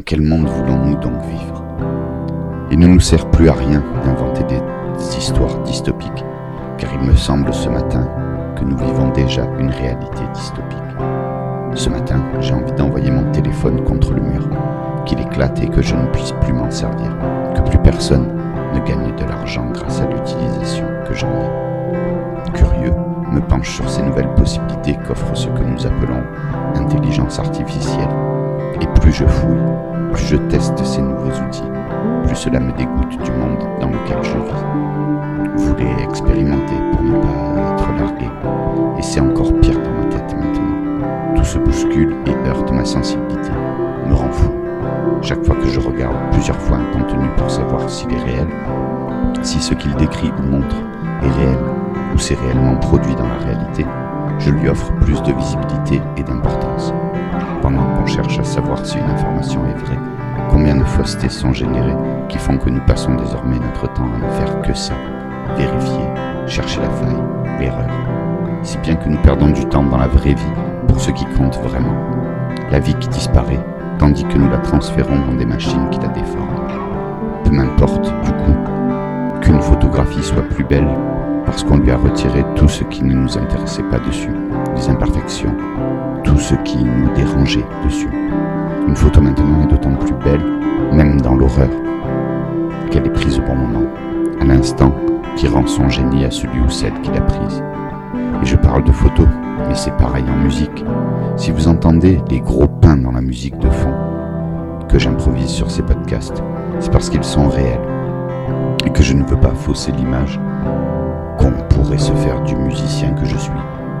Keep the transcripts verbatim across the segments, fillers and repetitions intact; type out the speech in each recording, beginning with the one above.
quel monde voulons-nous donc vivre ? Il ne nous sert plus à rien d'inventer des histoires dystopiques, car il me semble ce matin que nous vivons déjà une réalité dystopique. Ce matin, j'ai envie d'envoyer mon téléphone contre le mur, qu'il éclate et que je ne puisse plus m'en servir, que plus personne ne gagne de l'argent grâce à l'utilisation que j'en ai. Curieux, me penche sur ces nouvelles possibilités qu'offre ce que nous appelons intelligence artificielle. Et plus je fouille, plus je teste ces nouveaux outils, plus cela me dégoûte du monde dans lequel je vis. Vous voulez expérimenter pour ne pas être largué, et c'est encore pire dans ma tête maintenant. Tout se bouscule et heurte ma sensibilité, me rend fou. Chaque fois que je regarde plusieurs fois un contenu pour savoir s'il est réel, si ce qu'il décrit ou montre est réel, ou c'est réellement produit dans la réalité, je lui offre plus de visibilité et d'importance. Pendant qu'on cherche à savoir si une information est vraie, combien de faussetés sont générées qui font que nous passons désormais notre temps à ne faire que ça, vérifier, chercher la faille, l'erreur. Si bien que nous perdons du temps dans la vraie vie pour ce qui compte vraiment. La vie qui disparaît, tandis que nous la transférons dans des machines qui la déforment. Peu m'importe, du coup, qu'une photographie soit plus belle parce qu'on lui a retiré tout ce qui ne nous intéressait pas dessus, les imperfections, tout ce qui nous dérangeait dessus. Une photo maintenant est d'autant plus belle, même dans l'horreur, qu'elle est prise au bon moment, à l'instant qui rend son génie à celui ou celle qui l'a prise. Et je parle de photos, mais c'est pareil en musique. Si vous entendez les gros pains dans la musique de fond que j'improvise sur ces podcasts, c'est parce qu'ils sont réels et que je ne veux pas fausser l'image qu'on pourrait se faire du musicien que je suis,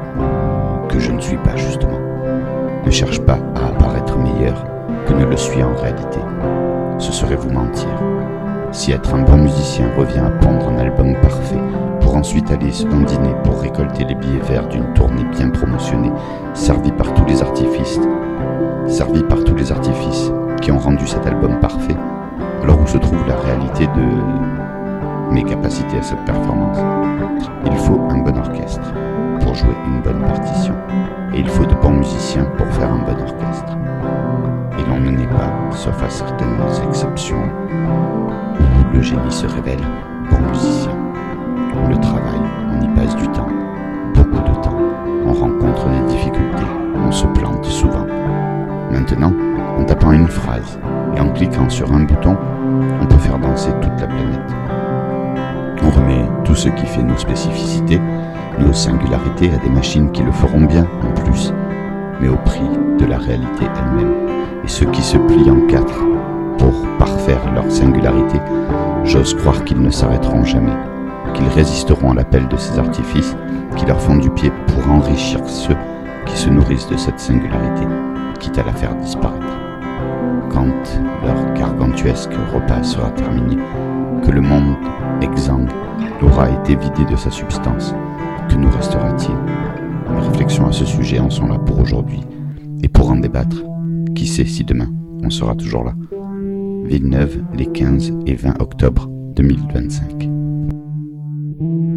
que je ne suis pas justement. Ne cherche pas à apparaître meilleur que ne le suis en réalité. Ce serait vous mentir. Si être un bon musicien revient à pondre un album parfait pour ensuite aller se dandiner pour récolter les billets verts d'une tournée bien promotionnée, servie par tous les artifices, servie par tous les artifices qui ont rendu cet album parfait, alors où se trouve la réalité de mes capacités à cette performance ? Il faut un bon orchestre pour jouer une bonne partition, et il faut de bons musiciens pour faire un bon orchestre. Et l'on ne naît pas, sauf à certaines exceptions, où le génie se révèle bon musicien. On le travaille, on y passe du temps, beaucoup de temps, on rencontre des difficultés, on se plante souvent. Maintenant, en tapant une phrase et en cliquant sur un bouton, on peut faire danser toute la planète. On remet tout ce qui fait nos spécificités, nos singularités à des machines qui le feront bien en plus, mais au prix de la réalité elle-même. Et ceux qui se plient en quatre pour parfaire leur singularité, j'ose croire qu'ils ne s'arrêteront jamais, qu'ils résisteront à l'appel de ces artifices qui leur font du pied pour enrichir ceux qui se nourrissent de cette singularité, quitte à la faire disparaître. Quand leur gargantuesque repas sera terminé, que le monde exsangue aura été vidé de sa substance, que nous restera-t-il ? Mes réflexions à ce sujet en sont là pour aujourd'hui, et pour en débattre, qui sait si demain on sera toujours là. Villeneuve, les quinze et vingt octobre deux mille vingt-cinq.